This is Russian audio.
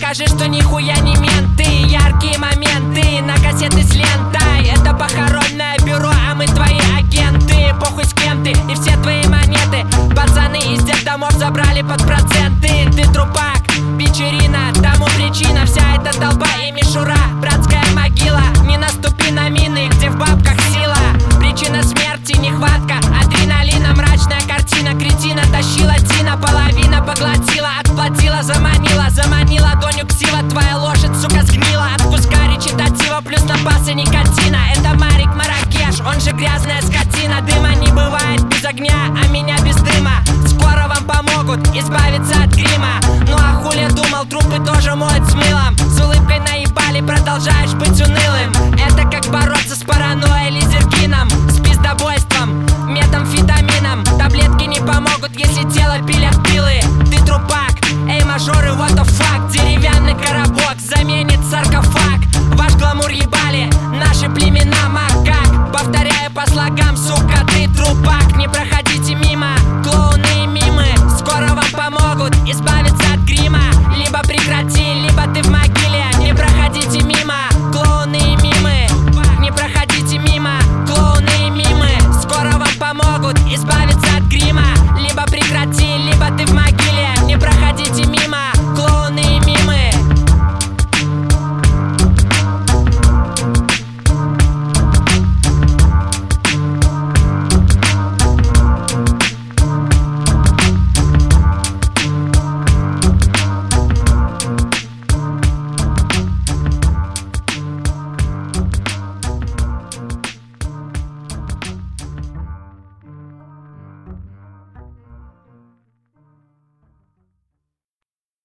скажи, что нихуя не менты. Яркие моменты на кассеты с лентой. Это похоронное бюро, а мы твои агенты. Похуй с кем ты и все твои монеты. Пацаны из детдомов забрали под проценты. Ты трупак, вечерина, тому причина. Вся эта толпа и мишура, братская могила. Не наступи на мины, где в бабках сила. Причина смерти, нехватка адреналина. Мрачная картина, кретина тащила Дина. Половина поглотила, отплатила, заманила ладонью ксива. Твоя лошадь, сука, сгнила. От куска речитатива плюс напасы никотина. Это Марик Маракеш, он же грязная скотина. Дыма не бывает без огня, а